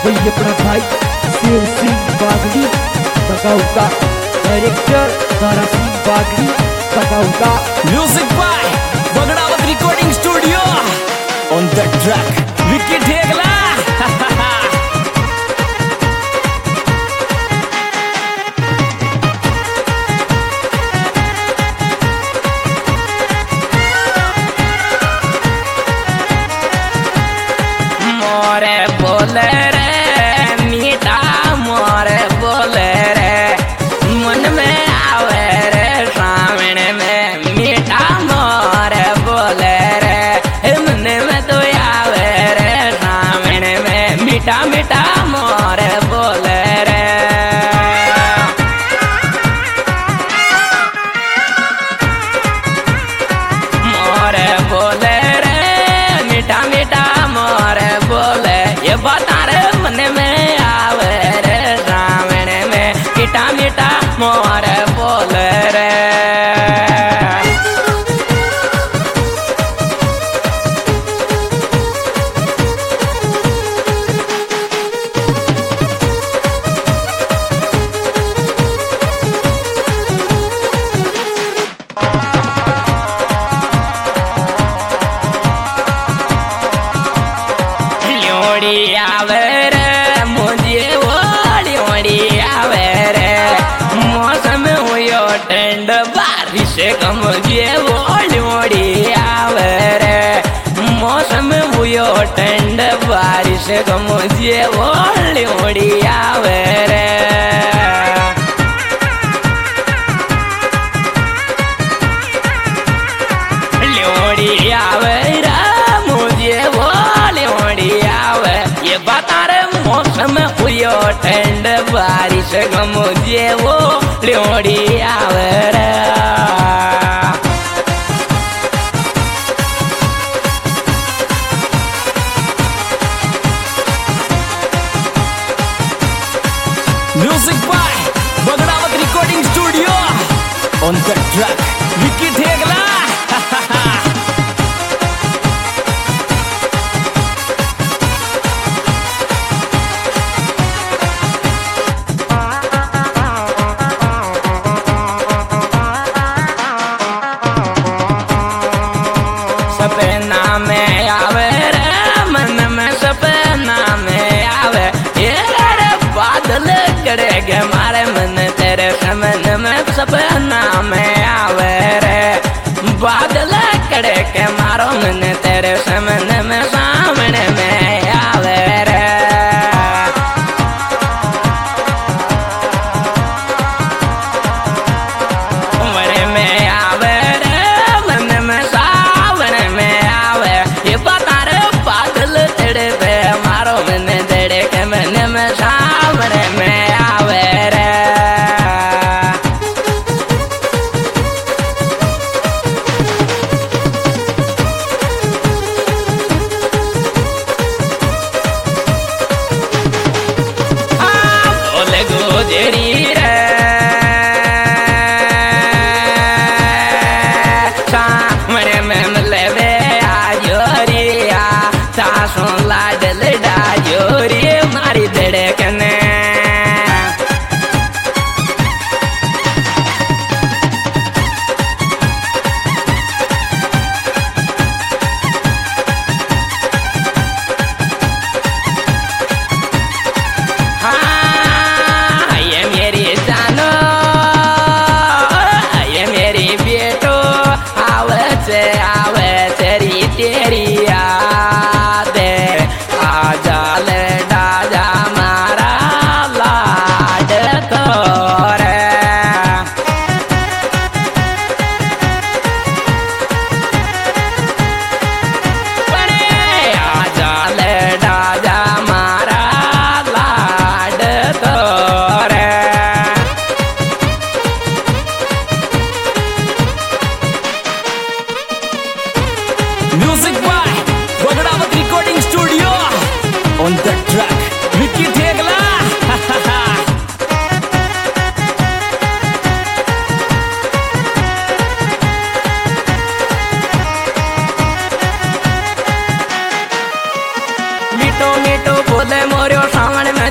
वही अपना भाई Sher Singh Bagri Bagauda, director Tara Singh Bagri Bagauda. Music by Bagdawat recording studio on the track Vicky Thegla. मोरे बोले रे मीठा, मोरे बोले रे मन में आवे रे सावण में मीठा, मोरे बोले रे मन में तो आवे रे सावण में मीठा मीठा मोरे बोले रे। मोरे बोले रे मीठा मीठा मोरे बोले, ये बता रे मन में आवे रे सावण में मीठा मीठा मोरे बोले रे। ल्योड़ी आवे रे मुझे वो ल्योड़ी आवे रे, मौसम हुयो ठंड बारिश का मुझे वो ल्योड़ी आवे रे, मौसम हुयो ठंड बारिश का मुझे वो ल्योड़ी आवे रे। ल्योड़ी आवे रे मुझे वो ल्योड़ी आवे, ये बता रे मौसम हुयो ठंड बारिश का मुझे वो ल्योड़ी आवे रे। Music by Bagdawat recording studio on the track Vicky Thegla. सपना में आवे रे मन में सपना में आवे, ये रे बादल करेगे मारे मन तेरे समन में सपना में आवे रे, बादल करेगे मारो मन तेरे समन में सामने में आवे रे। मन में आवे रे मन में सावन में आवे, ये बता रे बादल तेरे पे मारो मन तेरे के मन में सावन में आवे रे।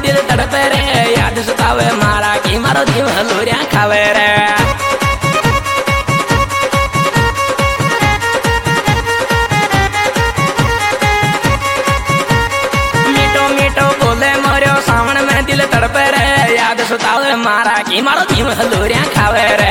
दिल तड़पे रे, याद सतावे मारा की मारो जीव हलूरिया खावे रे। मीठो मीठो बोले मोरियो सावन में दिल तड़पे रे, याद सतावे मारा की मारो जीव हलूरिया खावे रे।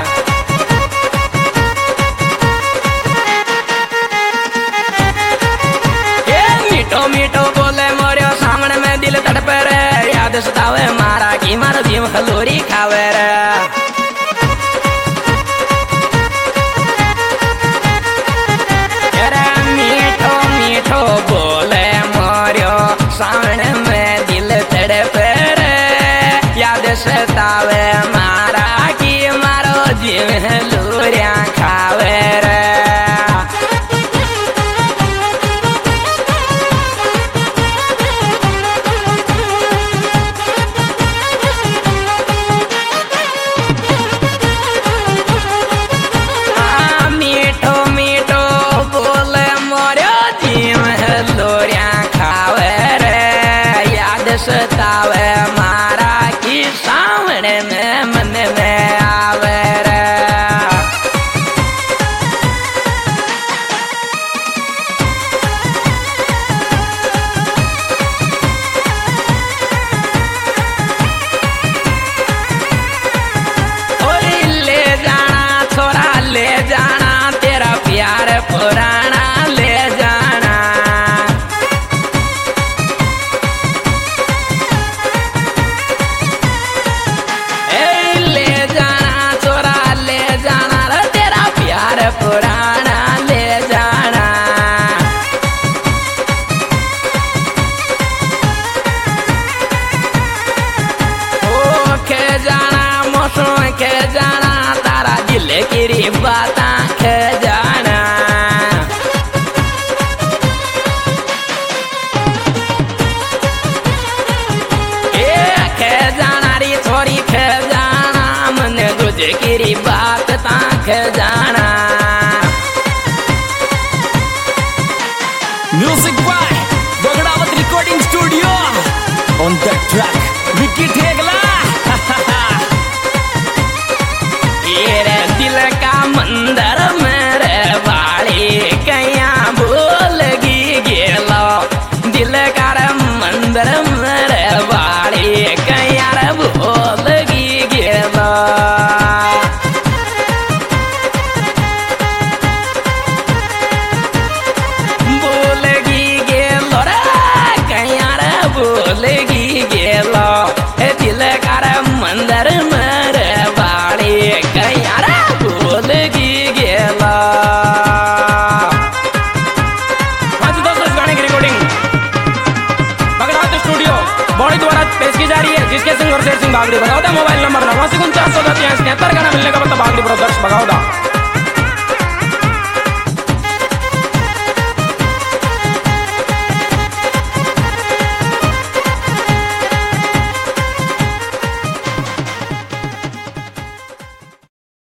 मीठो मीठो बोले मोरियो सामने में दिल तड़पे रे, याद सतावे मारा की मारो जीव हलूरी खावे रे। मीठो मीठो बोले मोरियो सामने में दिल तड़पे रे, याद सतावे मारा की मारो जीव हलूरिया खावे रे। सतावे मारा की सामने में मन में आवे रे। ले जाना छोरा ले जाना, तेरा प्यार पुराना ले जाना। पुराना ले जाना। ओ के जाना मौसम के जाना, तारा दिल की बात के जाना। के जाना री छोरी के जाना, मन तुझे की बात ताक जाना। Music by Bagdawat Recording Studio. On that track, Vicky Thegla. ये दिल का मंदिर मेरे वाली कैया भूलगी गेलो, दिल का मंदिर मेरे वाली कैया भूलगी गेलो। भूलगी गेलो दिल कर मंदिर मेरे बाड़ी कैयारा भूलगी गेलो। हाँ तो दोस्तों, इस गाने की रिकॉर्डिंग बगड़ावत स्टूडियो बॉडी द्वारा पेश की जा रही है, जिसके singer Sher Singh Bagri. Bagauda mobile number 949 433 73 गाना मिलने का मतलब बागड़ी ब्रदर्स बगाओदा।